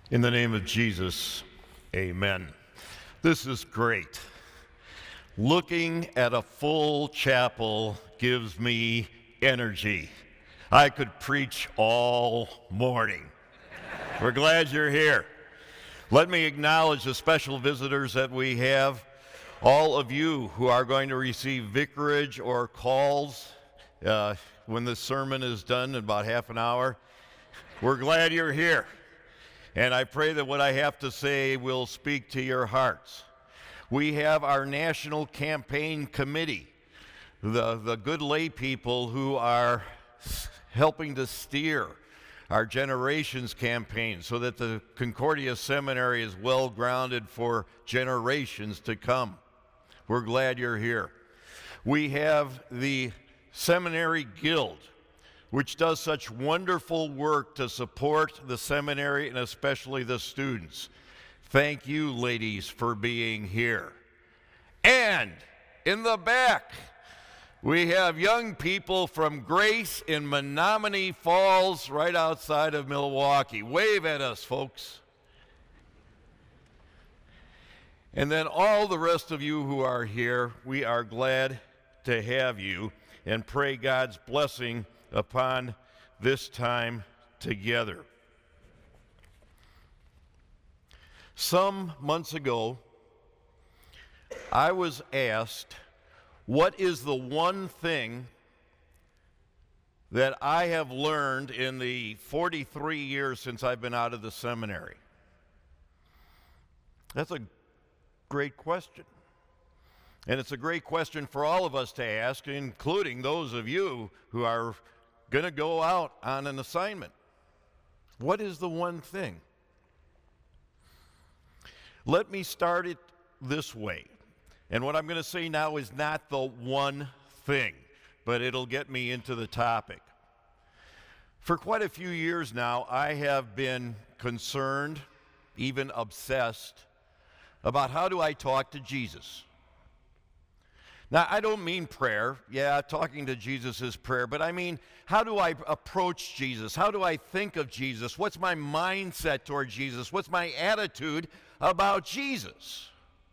In the name of Jesus, amen. This is great. Looking at a full chapel gives me energy. I could preach all morning. We're glad you're here. Let me acknowledge the special visitors that we have. All of you who are going to receive vicarage or calls when this sermon is done in about half an hour, we're glad you're here. And I pray that what I have to say will speak to your hearts. We have our National Campaign Committee, the good lay people who are helping to steer our Generations campaign so that the Concordia Seminary is well grounded for generations to come. We're glad you're here. We have the Seminary Guild, which does such wonderful work to support the seminary and especially the students. Thank you, ladies, for being here. And in the back, we have young people from Grace in Menominee Falls, right outside of Milwaukee. Wave at us, folks. And then all the rest of you who are here, we are glad to have you and pray God's blessing upon this time together. Some months ago, I was asked, what is the one thing that I have learned in the 43 years since I've been out of the seminary? That's a great question. And it's a great question for all of us to ask, including those of you who are going to go out on an assignment. What is the one thing? Let me start it this way. And what I'm going to say now is not the one thing, but it'll get me into the topic. For quite a few years now, I have been concerned, even obsessed, about how do I talk to Jesus. Now, I don't mean prayer. Yeah, talking to Jesus is prayer. But I mean, how do I approach Jesus? How do I think of Jesus? What's my mindset toward Jesus? What's my attitude about Jesus?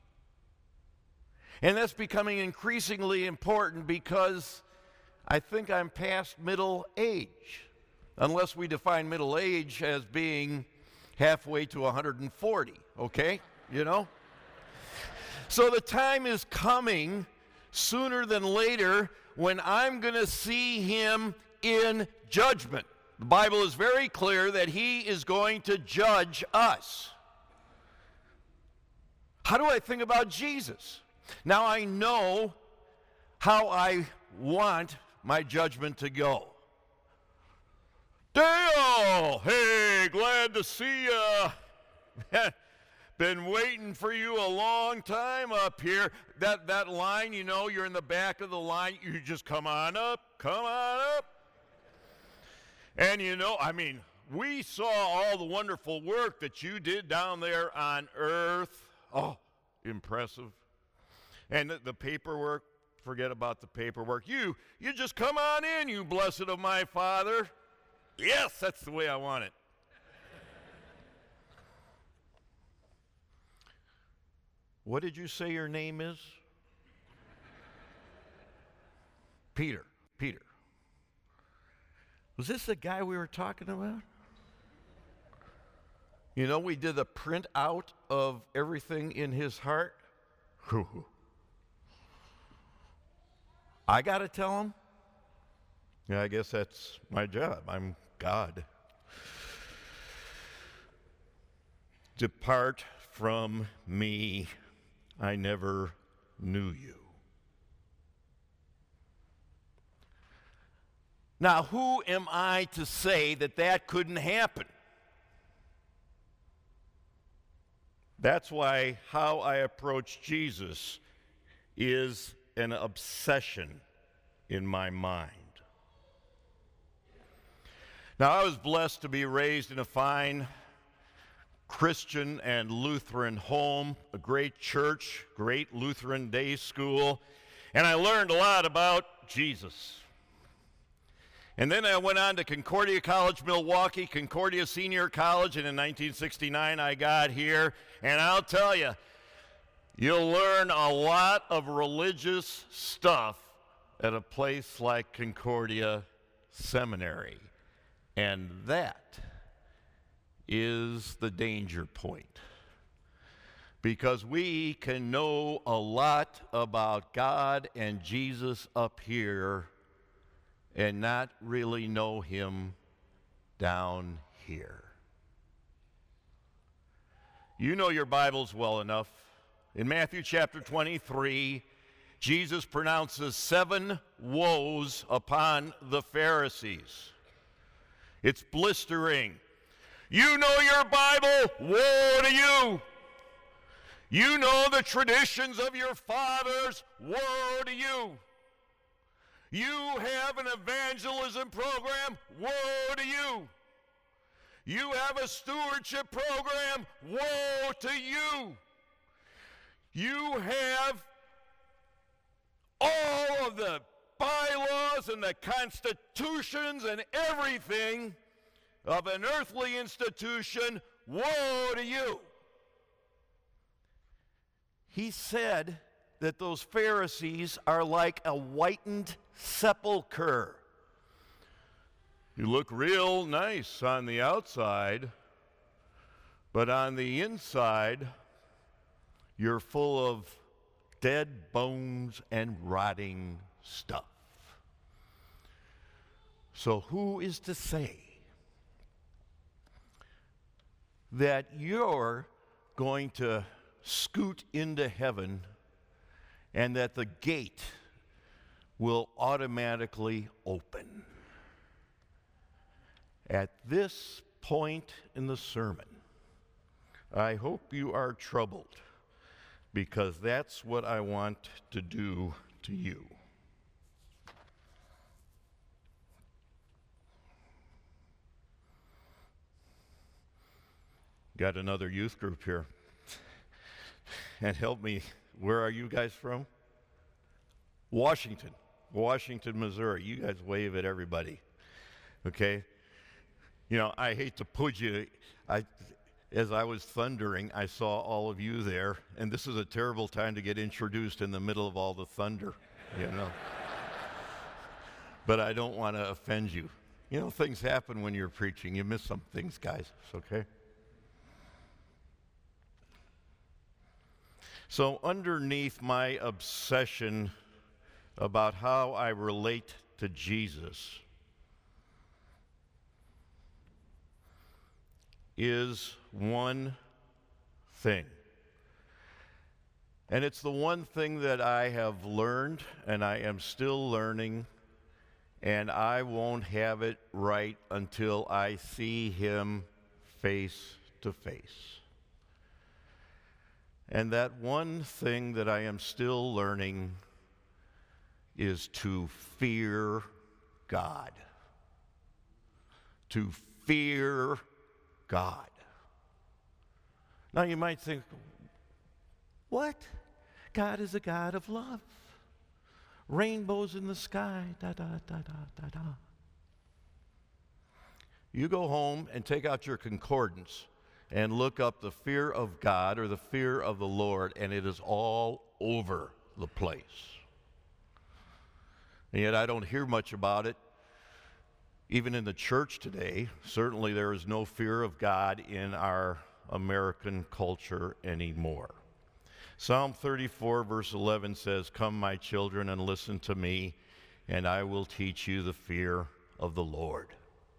And that's becoming increasingly important because I think I'm past middle age. Unless we define middle age as being halfway to 140, okay? You know? So the time is coming sooner than later when I'm going to see him in judgment. The Bible is very clear that he is going to judge us. How do I think about Jesus? Now I know how I want my judgment to go. Dale! Hey, glad to see you. Been waiting for you a long time up here. That line, you know, you're in the back of the line. You just come on up, come on up. And you know, I mean, we saw all the wonderful work that you did down there on earth. Oh, impressive. And the paperwork, forget about the paperwork. You just come on in, you blessed of my Father. Yes, that's the way I want it. What did you say your name is? Peter. Was this the guy we were talking about? You know, we did a print out of everything in his heart. I got to tell him? Yeah, I guess that's my job. I'm God. Depart from me. I never knew you. Now, who am I to say that that couldn't happen? That's why how I approach Jesus is an obsession in my mind. Now, I was blessed to be raised in a fine Christian and Lutheran home, a great church, great Lutheran day school, and I learned a lot about Jesus. And then I went on to Concordia College, Milwaukee, Concordia Senior College, and in 1969 I got here. And I'll tell you, you'll learn a lot of religious stuff at a place like Concordia Seminary. And that is the danger point. Because we can know a lot about God and Jesus up here and not really know him down here. You know your Bibles well enough. In Matthew chapter 23, Jesus pronounces 7 woes upon the Pharisees. It's blistering. You know your Bible, woe to you. You know the traditions of your fathers, woe to you. You have an evangelism program, woe to you. You have a stewardship program, woe to you. You have all of the bylaws and the constitutions and everything of an earthly institution, woe to you. He said that those Pharisees are like a whitened sepulcher. You look real nice on the outside, but on the inside, you're full of dead bones and rotting stuff. So who is to say that you're going to scoot into heaven and that the gate will automatically open? At this point in the sermon, I hope you are troubled, because that's what I want to do to you. Got another youth group here. And help me, where are you guys from? Washington, Missouri. You guys wave at everybody, okay? You know, I hate to put you, as I was thundering, I saw all of you there, and this is a terrible time to get introduced in the middle of all the thunder, you know. But I don't want to offend you. You know, things happen when you're preaching. You miss some things, guys. It's okay. So underneath my obsession about how I relate to Jesus is one thing. And it's the one thing that I have learned and I am still learning, and I won't have it right until I see him face to face. And that one thing that I am still learning is to fear God. To fear God. Now you might think, what? God is a God of love. Rainbows in the sky, da da da da da da. You go home and take out your concordance and look up the fear of God or the fear of the Lord, and it is all over the place. And yet I don't hear much about it, even in the church today. Certainly there is no fear of God in our American culture anymore. Psalm 34 verse 11 says, "Come, my children, and listen to me, and I will teach you the fear of the Lord."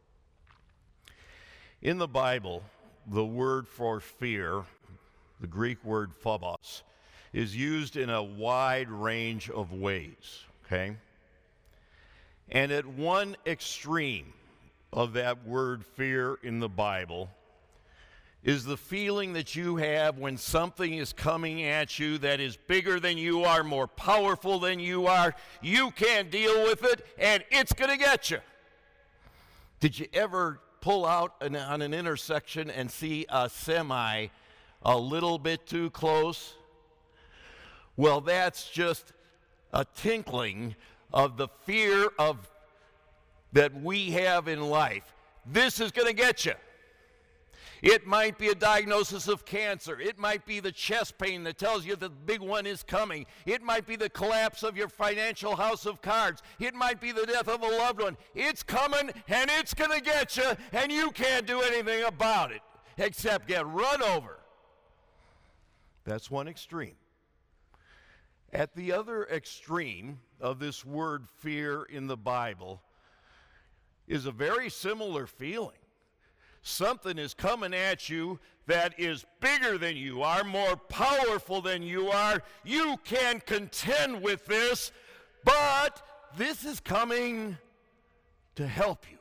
In the Bible, the word for fear, the Greek word phobos, is used in a wide range of ways, okay? And at one extreme of that word fear in the Bible is the feeling that you have when something is coming at you that is bigger than you are, more powerful than you are. You can't deal with it, and it's going to get you. Did you ever pull out on an intersection and see a semi a little bit too close? Well, that's just a tinkling of the fear of that we have in life, this is going to get you. It might be a diagnosis of cancer. It might be the chest pain that tells you the big one is coming. It might be the collapse of your financial house of cards. It might be the death of a loved one. It's coming, and it's going to get you, and you can't do anything about it except get run over. That's one extreme. At the other extreme of this word fear in the Bible is a very similar feeling. Something is coming at you that is bigger than you are, more powerful than you are. You can contend with this, but this is coming to help you.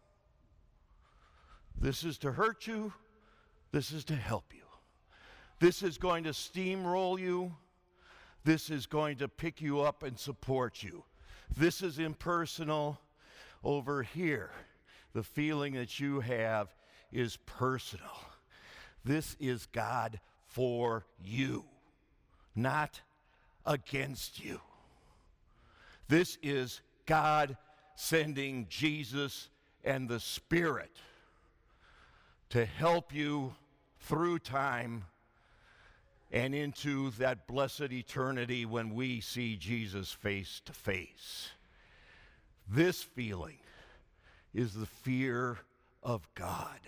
This is to hurt you. This is to help you. This is going to steamroll you. This is going to pick you up and support you. This is impersonal. Over here, the feeling that you have is personal. This is God for you, not against you. This is God sending Jesus and the Spirit to help you through time and into that blessed eternity when we see Jesus face to face. This feeling is the fear of God.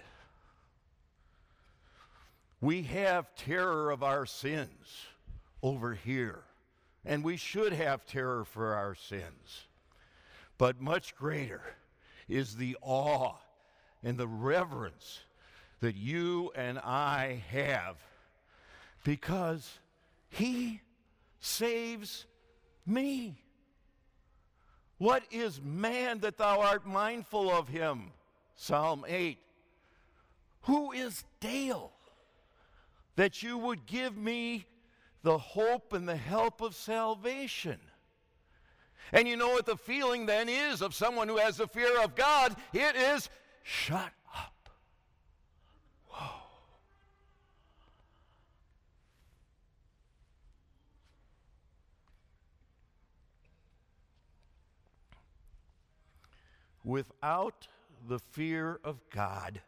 We have terror of our sins over here, and we should have terror for our sins. But much greater is the awe and the reverence that you and I have, because He saves me. What is man that thou art mindful of him? Psalm 8. Who is Dale that you would give me the hope and the help of salvation? And you know what the feeling then is of someone who has the fear of God? It is, shut up. Whoa. Without the fear of God,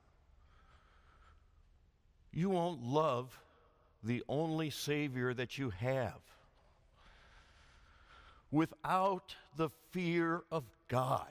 you won't love the only Savior that you have. Without the fear of God,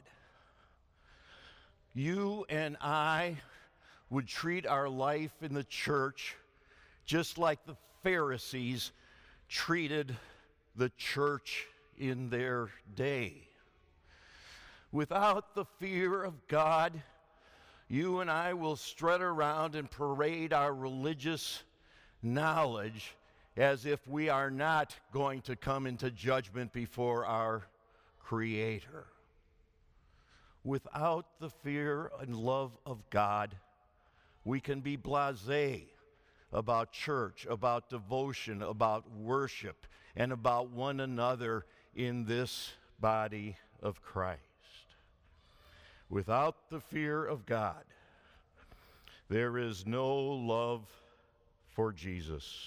you and I would treat our life in the church just like the Pharisees treated the church in their day. Without the fear of God, you and I will strut around and parade our religious knowledge as if we are not going to come into judgment before our Creator. Without the fear and love of God, we can be blasé about church, about devotion, about worship, and about one another in this body of Christ. Without the fear of God, there is no love for Jesus.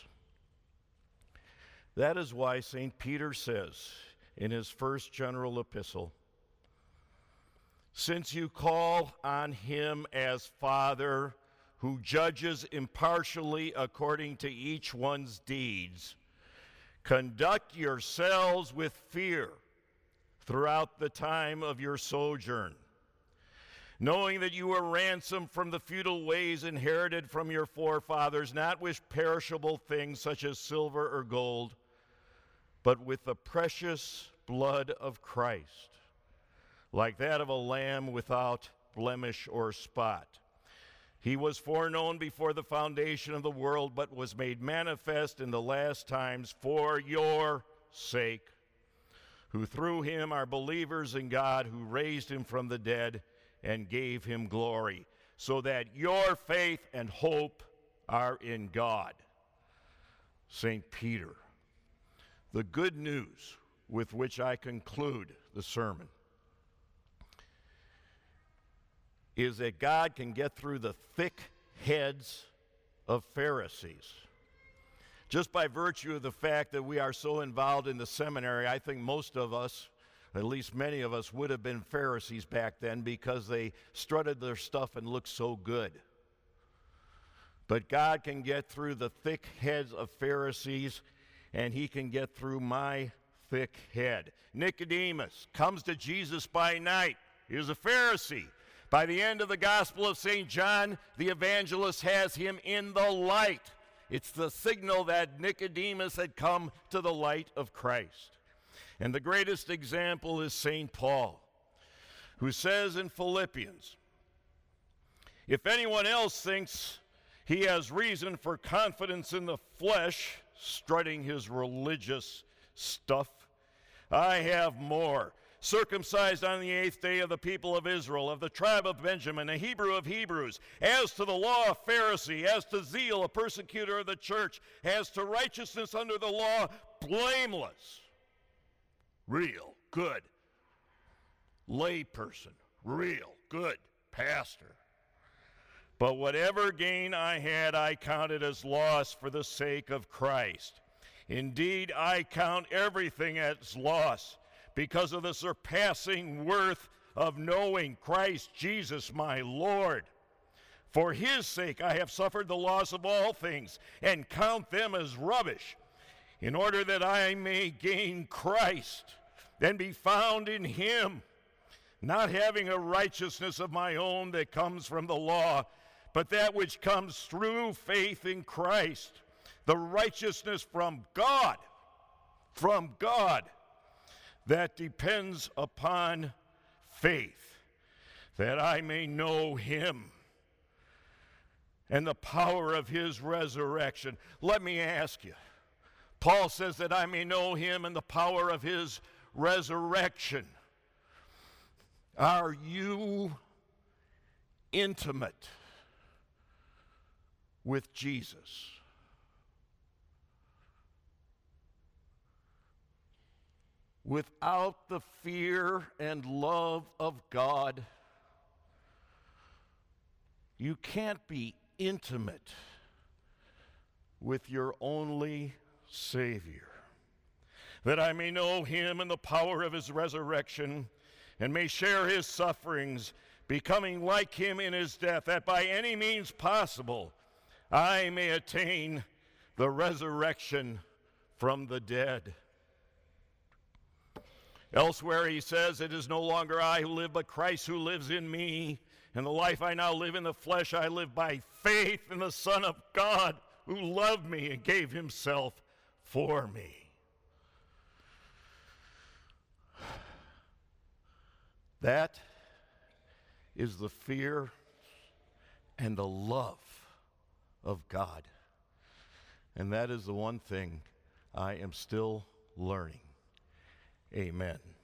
That is why St. Peter says in his first general epistle, since you call on him as Father, who judges impartially according to each one's deeds, conduct yourselves with fear throughout the time of your sojourn, knowing that you were ransomed from the futile ways inherited from your forefathers, not with perishable things such as silver or gold, but with the precious blood of Christ, like that of a lamb without blemish or spot. He was foreknown before the foundation of the world, but was made manifest in the last times for your sake, who through him are believers in God, who raised him from the dead and gave him glory, so that your faith and hope are in God. St. Peter. The good news with which I conclude the sermon is that God can get through the thick heads of Pharisees. Just by virtue of the fact that we are so involved in the seminary, I think most of us At least many of us would have been Pharisees back then because they strutted their stuff and looked so good. But God can get through the thick heads of Pharisees, and he can get through my thick head. Nicodemus comes to Jesus by night. He was a Pharisee. By the end of the Gospel of St. John, the evangelist has him in the light. It's the signal that Nicodemus had come to the light of Christ. And the greatest example is St. Paul, who says in Philippians, if anyone else thinks he has reason for confidence in the flesh, strutting his religious stuff, I have more. Circumcised on the 8th day of the people of Israel, of the tribe of Benjamin, a Hebrew of Hebrews, as to the law, a Pharisee, as to zeal, a persecutor of the church, as to righteousness under the law, blameless. Real, good. Layperson, real, good. Pastor. But whatever gain I had, I counted as loss for the sake of Christ. Indeed, I count everything as loss because of the surpassing worth of knowing Christ Jesus my Lord. For his sake I have suffered the loss of all things and count them as rubbish, in order that I may gain Christ and be found in him, not having a righteousness of my own that comes from the law, but that which comes through faith in Christ, the righteousness from God, that depends upon faith, that I may know him and the power of his resurrection. Let me ask you, Paul says that I may know him and the power of his resurrection. Are you intimate with Jesus? Without the fear and love of God, you can't be intimate with your only Savior. That I may know him and the power of his resurrection, and may share his sufferings, becoming like him in his death, that by any means possible I may attain the resurrection from the dead. Elsewhere he says, it is no longer I who live, but Christ who lives in me. And the life I now live in the flesh, I live by faith in the Son of God, who loved me and gave himself for me. That is the fear and the love of God. And that is the one thing I am still learning. Amen.